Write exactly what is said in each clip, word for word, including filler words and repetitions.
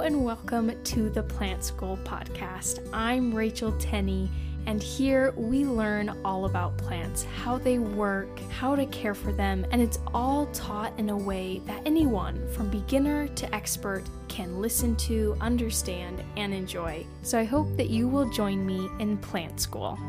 and welcome to the Plant School Podcast. I'm Rachel Tenney, and here we learn all about plants, how they work, how to care for them, and it's all taught in a way that anyone, from beginner to expert, can listen to, understand, and enjoy. So I hope that you will join me in Plant School.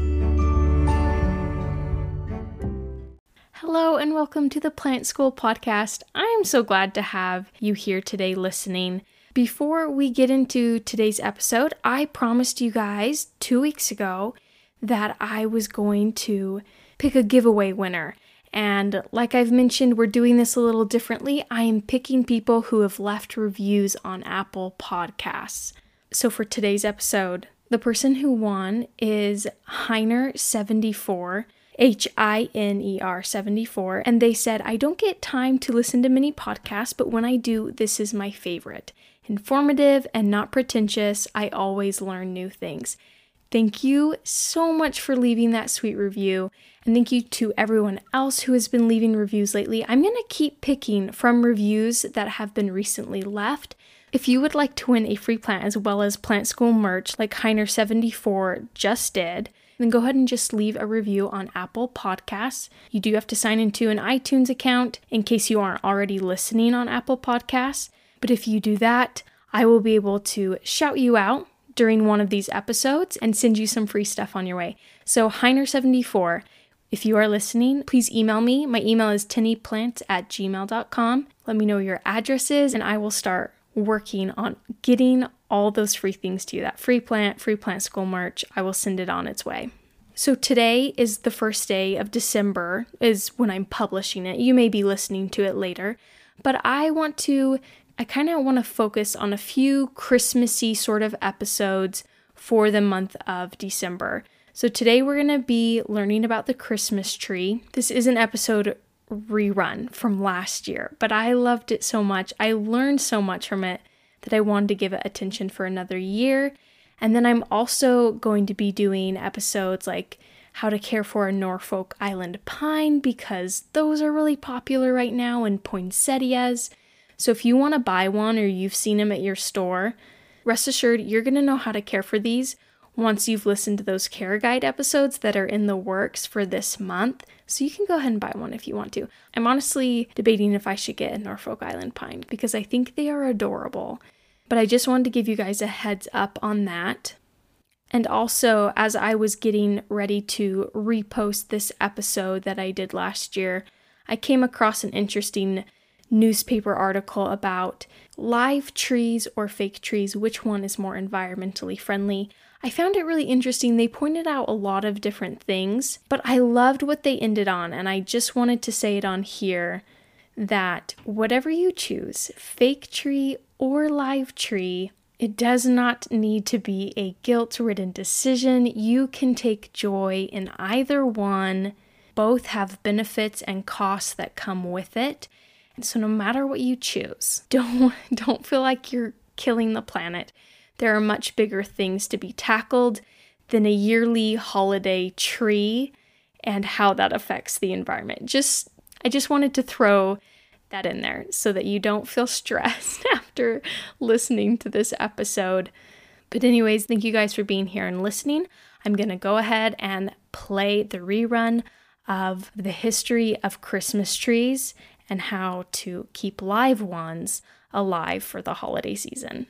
Hello and welcome to the Plant School Podcast. I am so glad to have you here today listening. Before we get into today's episode, I promised you guys two weeks ago that I was going to pick a giveaway winner. And like I've mentioned, we're doing this a little differently. I am picking people who have left reviews on Apple Podcasts. So for today's episode, the person who won is Heiner seventy-four. H I N E R seventy-four, and they said, I don't get time to listen to many podcasts, but when I do, this is my favorite. Informative and not pretentious, I always learn new things. Thank you so much for leaving that sweet review, and thank you to everyone else who has been leaving reviews lately. I'm going to keep picking from reviews that have been recently left. If you would like to win a free plant as well as Plant School merch like Heiner seventy-four just did, then go ahead and just leave a review on Apple Podcasts. You do have to sign into an iTunes account in case you aren't already listening on Apple Podcasts. But if you do that, I will be able to shout you out during one of these episodes and send you some free stuff on your way. So Heiner seventy-four, if you are listening, please email me. My email is tennyplant at gmail dot com. Let me know your addresses and I will start working on getting all those free things to you. That free plant, free Plant School merch, I will send it on its way. So today is the first day of December, is when I'm publishing it. You may be listening to it later, but I want to, I kind of want to focus on a few Christmassy sort of episodes for the month of December. So today we're going to be learning about the Christmas tree. This is an episode rerun from last year, but I loved it so much. I learned so much from it that I wanted to give it attention for another year. And then I'm also going to be doing episodes like how to care for a Norfolk Island pine, because those are really popular right now, and poinsettias. So if you want to buy one or you've seen them at your store, rest assured you're going to know how to care for these once you've listened to those care guide episodes that are in the works for this month. So you can go ahead and buy one if you want to. I'm honestly debating if I should get a Norfolk Island pine because I think they are adorable. But I just wanted to give you guys a heads up on that. And also, as I was getting ready to repost this episode that I did last year, I came across an interesting newspaper article about live trees or fake trees, which one is more environmentally friendly. I found it really interesting. They pointed out a lot of different things, but I loved what they ended on, and I just wanted to say it on here that whatever you choose, fake tree or live tree, it does not need to be a guilt-ridden decision. You can take joy in either one. Both have benefits and costs that come with it. And so no matter what you choose, don't, don't feel like you're killing the planet. There are much bigger things to be tackled than a yearly holiday tree and how that affects the environment. Just, I just wanted to throw that in there so that you don't feel stressed after listening to this episode. But anyways, thank you guys for being here and listening. I'm going to go ahead and play the rerun of the history of Christmas trees and how to keep live ones alive for the holiday season.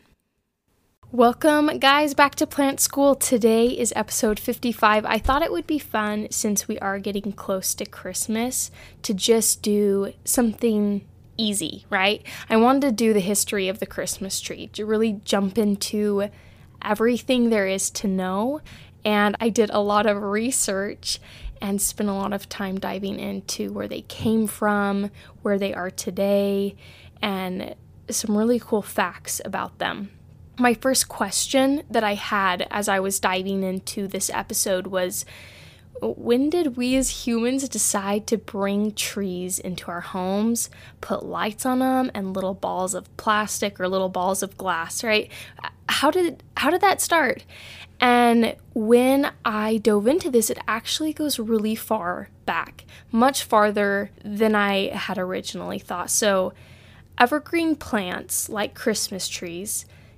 Welcome, guys, back to Plant School. Today is episode fifty-five. I thought it would be fun, since we are getting close to Christmas, to just do something easy, right? I wanted to do the history of the Christmas tree, to really jump into everything there is to know. And I did a lot of research and spent a lot of time diving into where they came from, where they are today, and some really cool facts about them. My first question that I had as I was diving into this episode was, when did we as humans decide to bring trees into our homes, put lights on them, and little balls of plastic or little balls of glass, right? How did how did that start? And when I dove into this, it actually goes really far back, much farther than I had originally thought. So evergreen plants, like Christmas trees,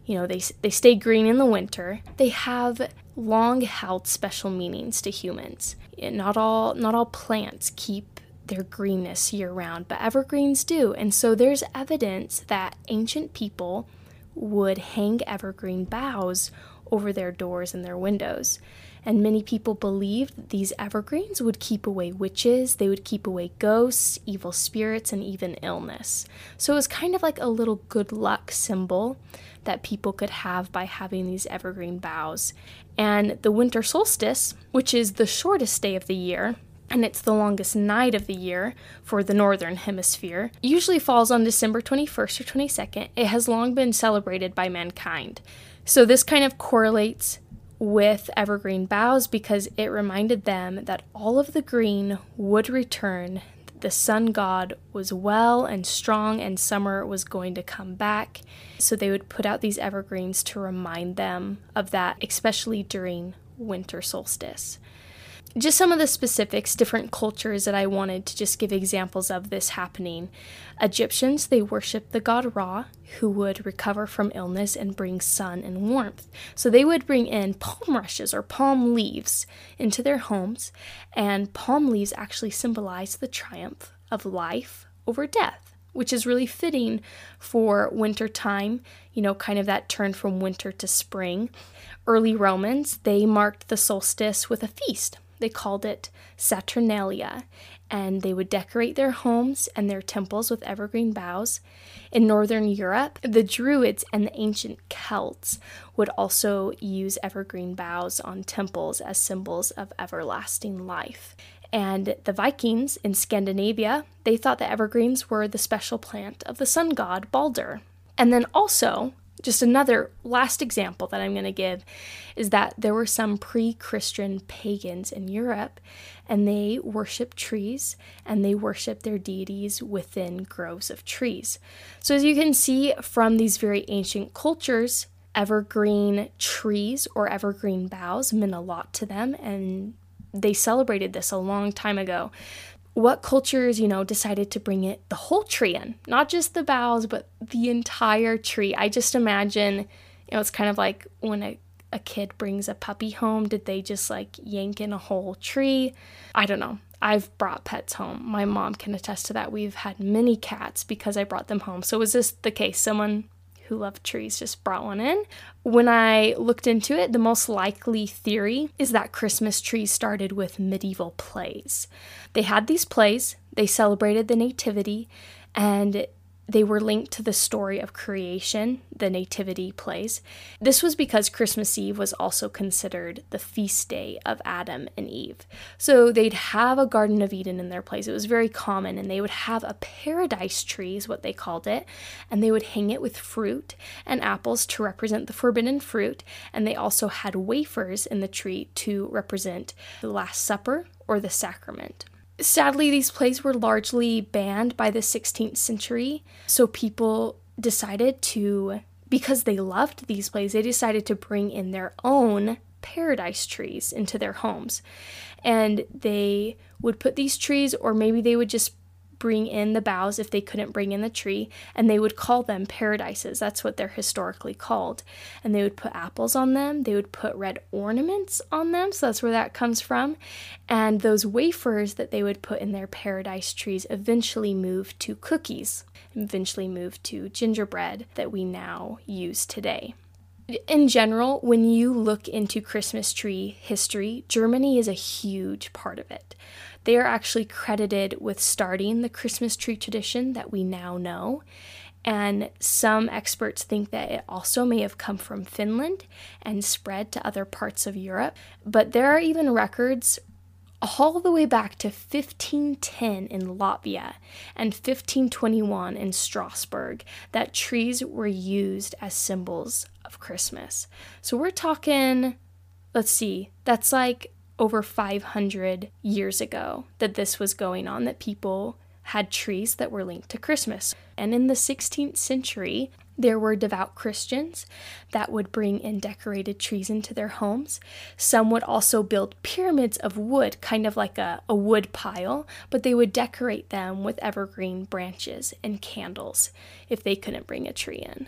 you know, they, they stay green in the winter. They have long held special meanings to humans. Not all, not all plants keep their greenness year round, but evergreens do. And so there's evidence that ancient people would hang evergreen boughs over their doors and their windows. And many people believed that these evergreens would keep away witches, they would keep away ghosts, evil spirits, and even illness. So it was kind of like a little good luck symbol that people could have by having these evergreen boughs. And the winter solstice, which is the shortest day of the year, and it's the longest night of the year for the northern hemisphere, usually falls on December twenty-first or twenty-second. It has long been celebrated by mankind. So this kind of correlates with evergreen boughs because it reminded them that all of the green would return, the sun god was well and strong, and summer was going to come back. So they would put out these evergreens to remind them of that, especially during winter solstice. Just some of the specifics, different cultures that I wanted to just give examples of this happening. Egyptians, they worshiped the god Ra, who would recover from illness and bring sun and warmth. So they would bring in palm rushes or palm leaves into their homes, and palm leaves actually symbolize the triumph of life over death, which is really fitting for winter time, you know, kind of that turn from winter to spring. Early Romans, they marked the solstice with a feast. They called it Saturnalia, and they would decorate their homes and their temples with evergreen boughs. In Northern Europe, the Druids and the ancient Celts would also use evergreen boughs on temples as symbols of everlasting life. And the Vikings in Scandinavia, they thought that evergreens were the special plant of the sun god Balder. And then also, just another last example that I'm going to give is that there were some pre-Christian pagans in Europe, and they worshiped trees, and they worshiped their deities within groves of trees. So as you can see from these very ancient cultures, evergreen trees or evergreen boughs meant a lot to them, and they celebrated this a long time ago. What cultures, you know, decided to bring it the whole tree in, not just the boughs, but the entire tree. I just imagine, you know, it's kind of like when a, a kid brings a puppy home, did they just like yank in a whole tree? I don't know. I've brought pets home. My mom can attest to that. We've had many cats because I brought them home. So was this the case? Someone who loved trees just brought one in? When I looked into it, the most likely theory is that Christmas trees started with medieval plays. They had these plays, they celebrated the nativity, and they were linked to the story of creation, the nativity plays. This was because Christmas Eve was also considered the feast day of Adam and Eve. So they'd have a Garden of Eden in their plays. It was very common, and they would have a paradise tree, is what they called it, and they would hang it with fruit and apples to represent the forbidden fruit, and they also had wafers in the tree to represent the Last Supper or the sacrament. Sadly, these plays were largely banned by the sixteenth century, so people decided to, because they loved these plays, they decided to bring in their own paradise trees into their homes. And they would put these trees, or maybe they would just bring in the boughs if they couldn't bring in the tree, and they would call them paradises. That's what they're historically called. And they would put apples on them, they would put red ornaments on them, so that's where that comes from. And those wafers that they would put in their paradise trees eventually moved to cookies, eventually moved to gingerbread that we now use today. In general, when you look into Christmas tree history, Germany is a huge part of it. They are actually credited with starting the Christmas tree tradition that we now know, and some experts think that it also may have come from Finland and spread to other parts of Europe. But there are even records all the way back to fifteen ten in Latvia and fifteen twenty-one in Strasbourg that trees were used as symbols of Christmas. So we're talking, let's see, that's like over five hundred years ago that this was going on, that people had trees that were linked to Christmas. And in the sixteenth century, there were devout Christians that would bring in decorated trees into their homes. Some would also build pyramids of wood, kind of like a, a wood pile, but they would decorate them with evergreen branches and candles if they couldn't bring a tree in.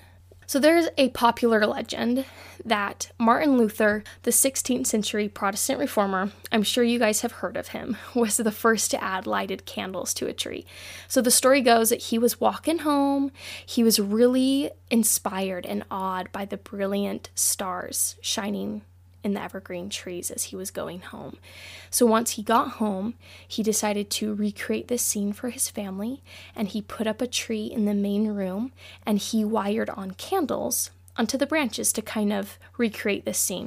So there's a popular legend that Martin Luther, the sixteenth century Protestant reformer, I'm sure you guys have heard of him, was the first to add lighted candles to a tree. So the story goes that he was walking home, he was really inspired and awed by the brilliant stars shining in the evergreen trees as he was going home. So once he got home, he decided to recreate this scene for his family, and he put up a tree in the main room, and he wired on candles onto the branches to kind of recreate this scene.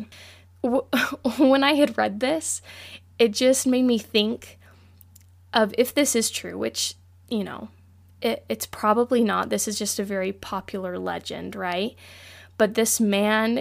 When I had read this, it just made me think of, if this is true, which, you know, it, it's probably not. This is just a very popular legend, right? But this man,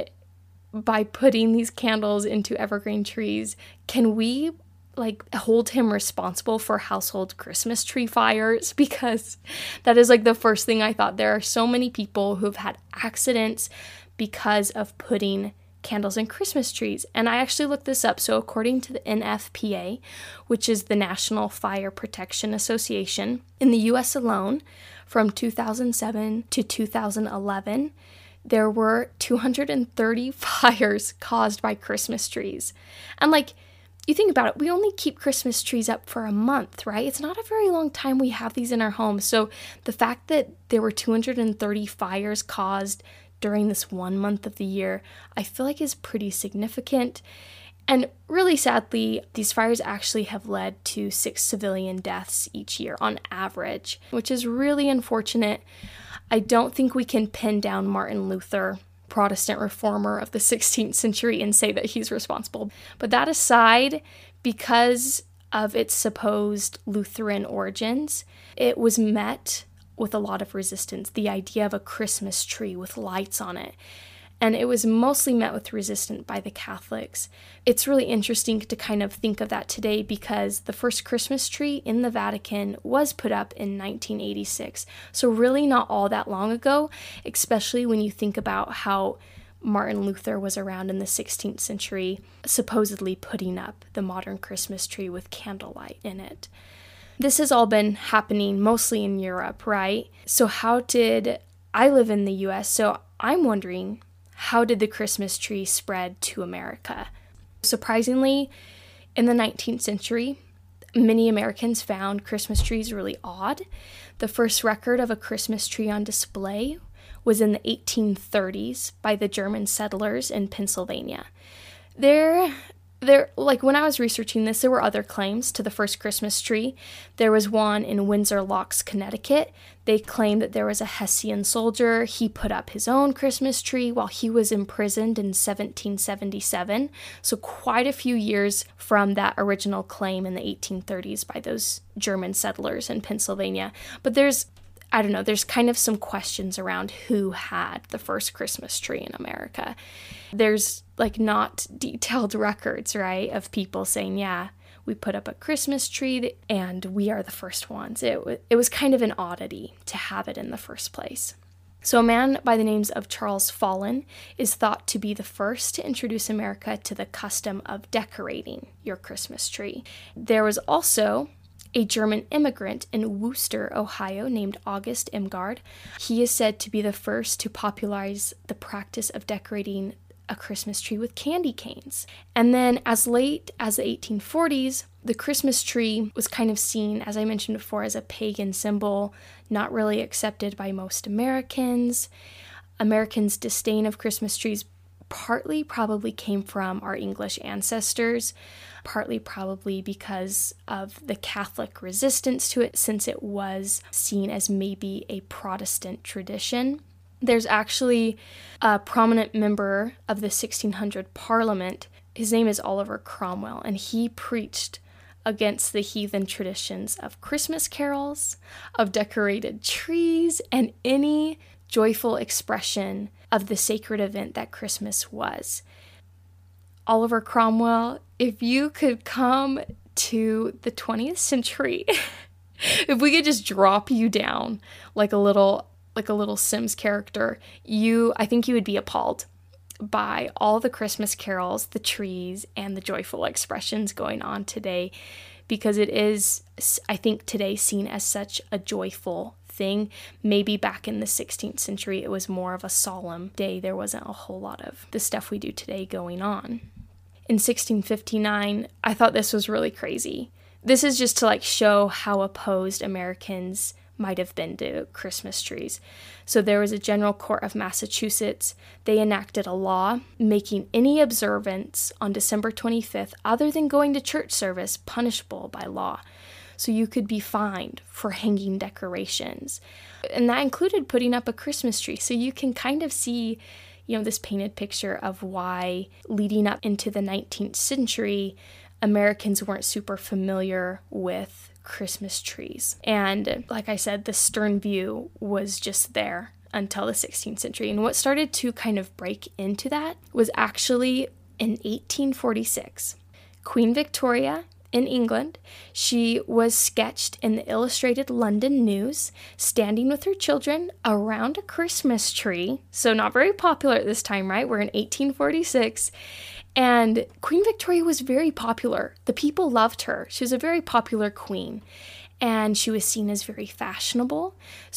by putting these candles into evergreen trees, can we like hold him responsible for household Christmas tree fires? Because that is like the first thing I thought. There are so many people who've had accidents because of putting candles in Christmas trees. And I actually looked this up. So according to the N F P A, which is the National Fire Protection Association, in the U S alone, from two thousand seven to two thousand eleven, there were two hundred thirty fires caused by Christmas trees. And like, you think about it, we only keep Christmas trees up for a month, right? It's not a very long time we have these in our homes. So the fact that there were two hundred thirty fires caused during this one month of the year, I feel like is pretty significant. And really sadly, these fires actually have led to six civilian deaths each year on average, which is really unfortunate. I don't think we can pin down Martin Luther, Protestant reformer of the sixteenth century, and say that he's responsible. But that aside, because of its supposed Lutheran origins, it was met with a lot of resistance, the idea of a Christmas tree with lights on it. And it was mostly met with resistance by the Catholics. It's really interesting to kind of think of that today, because the first Christmas tree in the Vatican was put up in nineteen eighty-six. So really not all that long ago, especially when you think about how Martin Luther was around in the sixteenth century, supposedly putting up the modern Christmas tree with candlelight in it. This has all been happening mostly in Europe, right? So how did, I live in the U S, so I'm wondering, how did the Christmas tree spread to America? Surprisingly, in the nineteenth century, many Americans found Christmas trees really odd. The first record of a Christmas tree on display was in the eighteen thirties by the German settlers in Pennsylvania. There, there, like when I was researching this, there were other claims to the first Christmas tree. There was one in Windsor Locks, Connecticut. They claimed that there was a Hessian soldier. He put up his own Christmas tree while he was imprisoned in seventeen seventy-seven. So quite a few years from that original claim in the eighteen thirties by those German settlers in Pennsylvania. But there's, I don't know, there's kind of some questions around who had the first Christmas tree in America. There's like not detailed records, right, of people saying, yeah, we put up a Christmas tree and we are the first ones. It, w- it was kind of an oddity to have it in the first place. So a man by the names of Charles Follen is thought to be the first to introduce America to the custom of decorating your Christmas tree. There was also a German immigrant in Wooster, Ohio, named August Imgard. He is said to be the first to popularize the practice of decorating a Christmas tree with candy canes. And then as late as the eighteen forties, the Christmas tree was kind of seen, as I mentioned before, as a pagan symbol, not really accepted by most Americans. Americans' disdain of Christmas trees partly probably came from our English ancestors, partly probably because of the Catholic resistance to it, since it was seen as maybe a Protestant tradition. There's actually a prominent member of the sixteen hundred Parliament. His name is Oliver Cromwell, and he preached against the heathen traditions of Christmas carols, of decorated trees, and any joyful expression of the sacred event that Christmas was. Oliver Cromwell, if you could come to the twentieth century, if we could just drop you down like a little like a little Sims character, you, I think you would be appalled by all the Christmas carols, the trees, and the joyful expressions going on today, because it is, I think, today seen as such a joyful thing. Maybe back in the sixteenth century, it was more of a solemn day. There wasn't a whole lot of the stuff we do today going on. In sixteen fifty-nine, I thought this was really crazy. This is just to like show how opposed Americans might have been to Christmas trees. So there was a General Court of Massachusetts. They enacted a law making any observance on December twenty-fifth other than going to church service punishable by law. So you could be fined for hanging decorations. And that included putting up a Christmas tree. So you can kind of see, you know, this painted picture of why leading up into the nineteenth century, Americans weren't super familiar with Christmas trees. And like I said, the stern view was just there until the sixteenth century. And what started to kind of break into that was actually in eighteen forty-six. Queen Victoria in England, she was sketched in the Illustrated London News standing with her children around a Christmas tree. So not very popular at this time, right? We're in eighteen forty-six. And Queen Victoria was very popular. The people loved her. She was a very popular queen, and she was seen as very fashionable.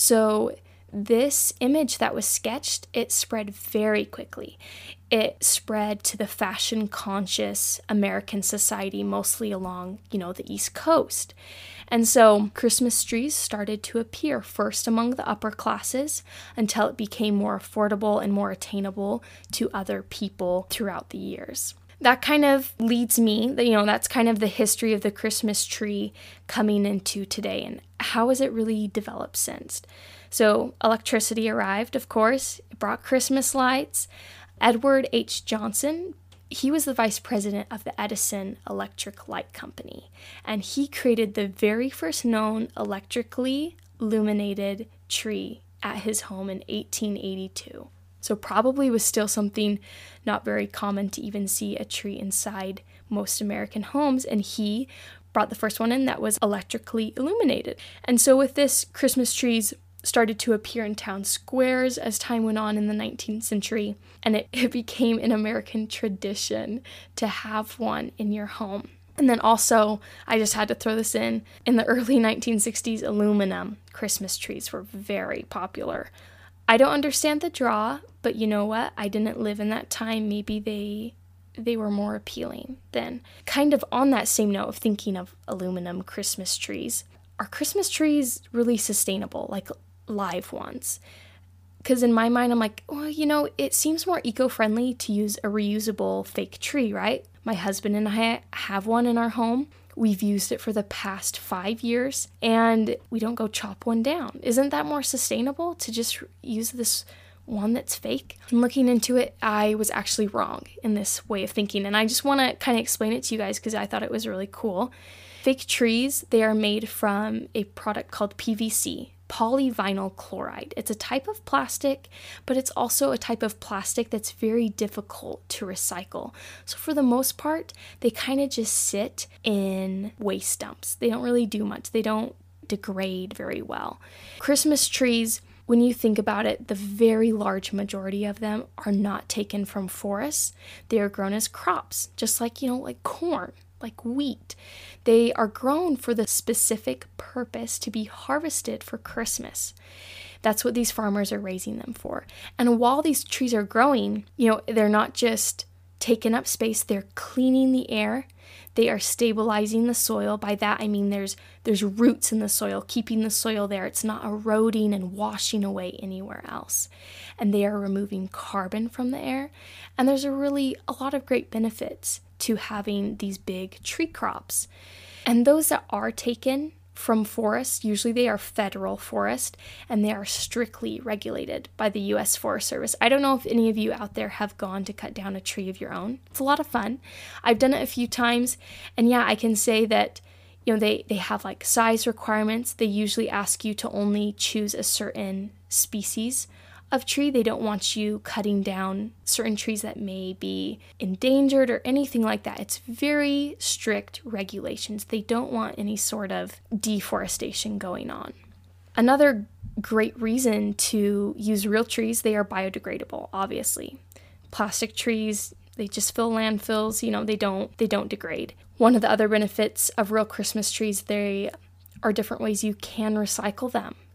So this image that was sketched, it spread very quickly. It spread to the fashion-conscious American society, mostly along, you know, the East Coast. And so Christmas trees started to appear first among the upper classes until it became more affordable and more attainable to other people throughout the years. That kind of leads me, you know, that's kind of the history of the Christmas tree coming into today and how has it really developed since. So electricity arrived, of course, it brought Christmas lights. Edward H. Johnson, he was the vice president of the Edison Electric Light Company, and he created the very first known electrically illuminated tree at his home in eighteen eighty-two. So probably was still something not very common to even see a tree inside most American homes, and he brought the first one in that was electrically illuminated. And so with this, Christmas trees started to appear in town squares as time went on in the nineteenth century, and it, it became an American tradition to have one in your home. And then also, I just had to throw this in, in the early nineteen sixties, aluminum Christmas trees were very popular. I don't understand the draw, but you know what? I didn't live in that time. Maybe they they were more appealing then. Kind of on that same note of thinking of aluminum Christmas trees, are Christmas trees really sustainable, like live ones? Because in my mind, I'm like, well, you know, it seems more eco-friendly to use a reusable fake tree, right? My husband and I have one in our home. We've used it for the past five years, and we don't go chop one down. Isn't that more sustainable to just use this one that's fake? And looking into it, I was actually wrong in this way of thinking, and I just want to kind of explain it to you guys because I thought it was really cool. Fake trees, they are made from a product called P V C, polyvinyl chloride. It's a type of plastic, but it's also a type of plastic that's very difficult to recycle. So for the most part, they kind of just sit in waste dumps. They don't really do much. They don't degrade very well. Christmas trees, when you think about it, the very large majority of them are not taken from forests. They are grown as crops, just like, you know, like corn, like wheat. They are grown for the specific purpose to be harvested for Christmas. That's what these farmers are raising them for. And while these trees are growing, you know, they're not just taking up space, they're cleaning the air. They are stabilizing the soil. By that, I mean there's there's roots in the soil, keeping the soil there. It's not eroding and washing away anywhere else. And they are removing carbon from the air. And there's a really a lot of great benefits to having these big tree crops. And those that are taken from forests, usually they are federal forest, and they are strictly regulated by the U S Forest Service. I don't know if any of you out there have gone to cut down a tree of your own. It's a lot of fun. I've done it a few times, and yeah, I can say that, you know, they, they have like size requirements. They usually ask you to only choose a certain species of tree. They don't want you cutting down certain trees that may be endangered or anything like that. It's very strict regulations. They don't want any sort of deforestation going on. Another great reason to use real trees, they are biodegradable, obviously. Plastic trees, they just fill landfills, you know, they don't they don't degrade. One of the other benefits of real Christmas trees, they are different ways you can recycle them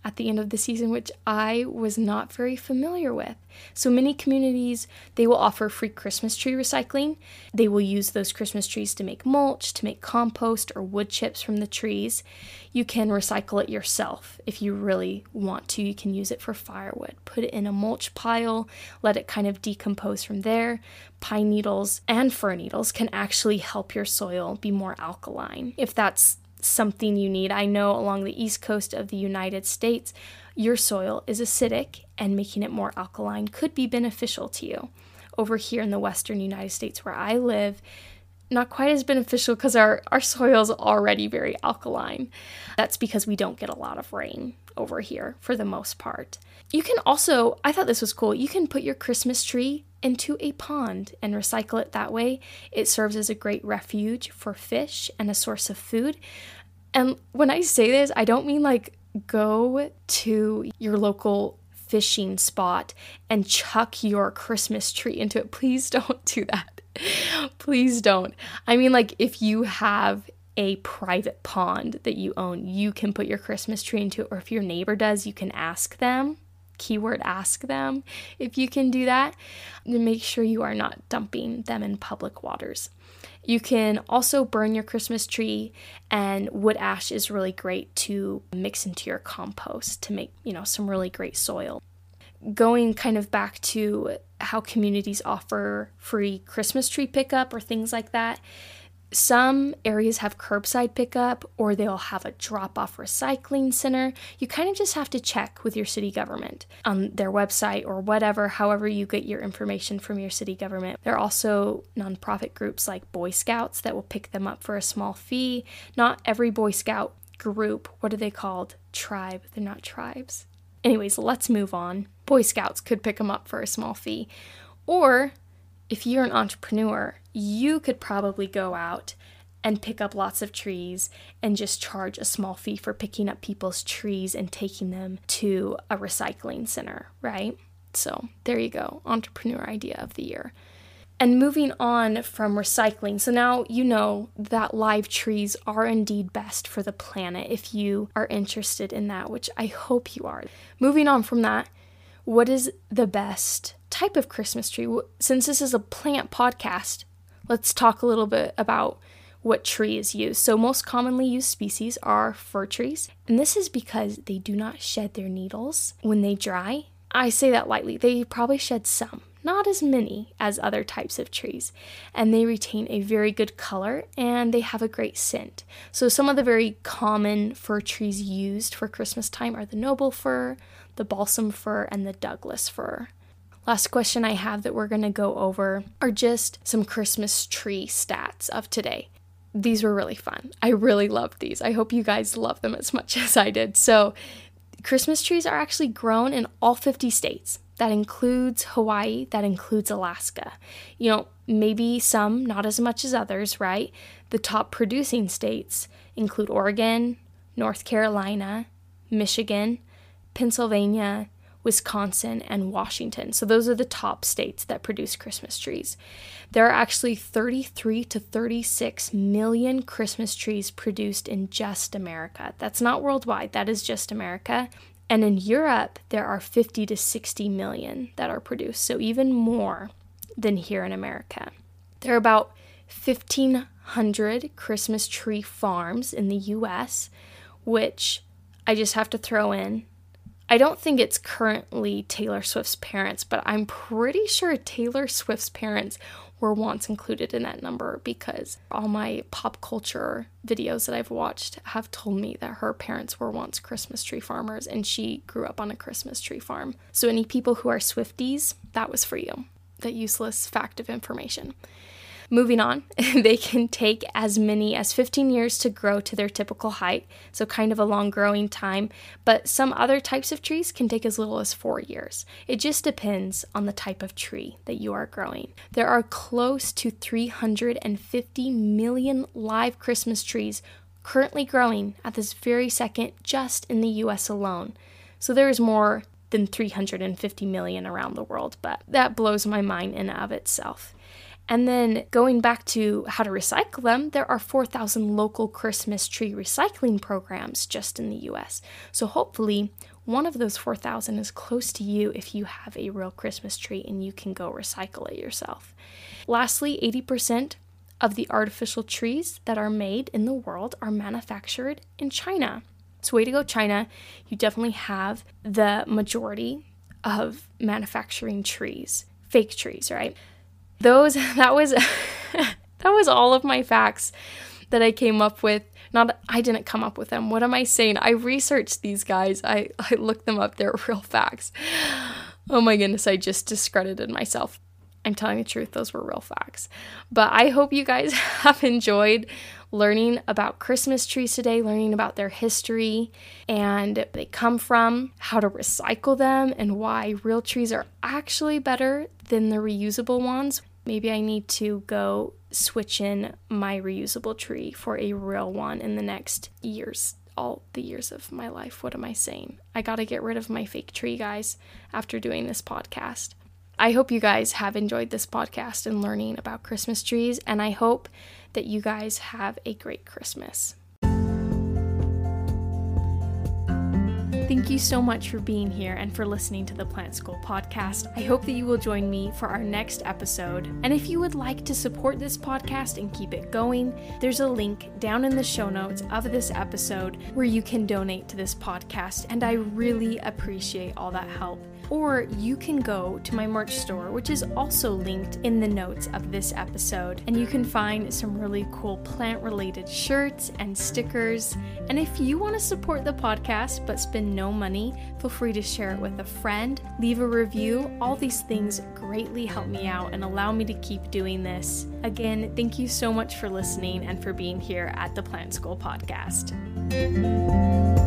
at the end of the season, which I was not very familiar with. So many communities, they will offer free Christmas tree recycling. They will use those Christmas trees to make mulch, to make compost or wood chips from the trees. You can recycle it yourself if you really want to. You can use it for firewood. Put it in a mulch pile, let it kind of decompose from there. Pine needles and fir needles can actually help your soil be more alkaline if that's something you need. I know along the east coast of the United States, your soil is acidic, and making it more alkaline could be beneficial to you. Over here in the western United States where I live, not quite as beneficial because our, our soil is already very alkaline. That's because we don't get a lot of rain over here for the most part. You can also, I thought this was cool, you can put your Christmas tree into a pond and recycle it that way. It serves as a great refuge for fish and a source of food. And when I say this, I don't mean like go to your local fishing spot and chuck your Christmas tree into it. Please don't do that. Please don't. I mean, like, if you have a private pond that you own, you can put your Christmas tree into it, or if your neighbor does, you can ask them. Keyword ask them if you can do that. And make sure you are not dumping them in public waters. You can also burn your Christmas tree, and wood ash is really great to mix into your compost to make, you know, some really great soil. Going kind of back to how communities offer free Christmas tree pickup or things like that. Some areas have curbside pickup, or they'll have a drop-off recycling center. You kind of just have to check with your city government on their website or whatever, however you get your information from your city government. There are also nonprofit groups like Boy Scouts that will pick them up for a small fee. Not every Boy Scout group, what are they called? Tribe. They're not tribes. Anyways, let's move on. Boy Scouts could pick them up for a small fee. Or if you're an entrepreneur, you could probably go out and pick up lots of trees and just charge a small fee for picking up people's trees and taking them to a recycling center, right? So there you go, entrepreneur idea of the year. And moving on from recycling, so now you know that live trees are indeed best for the planet if you are interested in that, which I hope you are. Moving on from that, what is the best type of Christmas tree? Since this is a plant podcast, let's talk a little bit about what tree is used. So most commonly used species are fir trees, and this is because they do not shed their needles when they dry. I say that lightly. They probably shed some, not as many as other types of trees, and they retain a very good color and they have a great scent. So some of the very common fir trees used for Christmas time are the noble fir, the balsam fir, and the Douglas fir. Last question I have that we're going to go over are just some Christmas tree stats of today. These were really fun. I really loved these. I hope you guys love them as much as I did. So Christmas trees are actually grown in all fifty states. That includes Hawaii, that includes Alaska. You know, maybe some, not as much as others, right? The top producing states include Oregon, North Carolina, Michigan, Pennsylvania, Wisconsin, and Washington. So those are the top states that produce Christmas trees. There are actually thirty-three to thirty-six million Christmas trees produced in just America. That's not worldwide, that is just America. And in Europe, there are fifty to sixty million that are produced, so even more than here in America. There are about fifteen hundred Christmas tree farms in the U S, which I just have to throw in. I don't think it's currently Taylor Swift's parents, but I'm pretty sure Taylor Swift's parents were once included in that number because all my pop culture videos that I've watched have told me that her parents were once Christmas tree farmers and she grew up on a Christmas tree farm. So any people who are Swifties, that was for you. That useless fact of information. Moving on, they can take as many as fifteen years to grow to their typical height, so kind of a long growing time, but some other types of trees can take as little as four years. It just depends on the type of tree that you are growing. There are close to three hundred fifty million live Christmas trees currently growing at this very second just in the U S alone. So there is more than three hundred fifty million around the world, but that blows my mind in and of itself. And then going back to how to recycle them, there are four thousand local Christmas tree recycling programs just in the U S. So hopefully one of those four thousand is close to you if you have a real Christmas tree and you can go recycle it yourself. Lastly, eighty percent of the artificial trees that are made in the world are manufactured in China. So way to go, China. You definitely have the majority of manufacturing trees, fake trees, right? Those, that was, that was all of my facts that I came up with. Not, I didn't come up with them. What am I saying? I researched these guys. I, I looked them up. They're real facts. Oh my goodness, I just discredited myself. I'm telling the truth, those were real facts. But I hope you guys have enjoyed learning about Christmas trees today, learning about their history and where they come from, how to recycle them, and why real trees are actually better than the reusable ones. Maybe I need to go switch in my reusable tree for a real one in the next years, all the years of my life. What am I saying? I gotta get rid of my fake tree, guys, after doing this podcast. I hope you guys have enjoyed this podcast and learning about Christmas trees, and I hope that you guys have a great Christmas. Thank you so much for being here and for listening to the Plant School podcast. I hope that you will join me for our next episode. And if you would like to support this podcast and keep it going, there's a link down in the show notes of this episode where you can donate to this podcast, and I really appreciate all that help. Or you can go to my merch store, which is also linked in the notes of this episode, and you can find some really cool plant-related shirts and stickers. And if you want to support the podcast but spend no money, feel free to share it with a friend, leave a review. All these things greatly help me out and allow me to keep doing this. Again, thank you so much for listening and for being here at the Plant School podcast.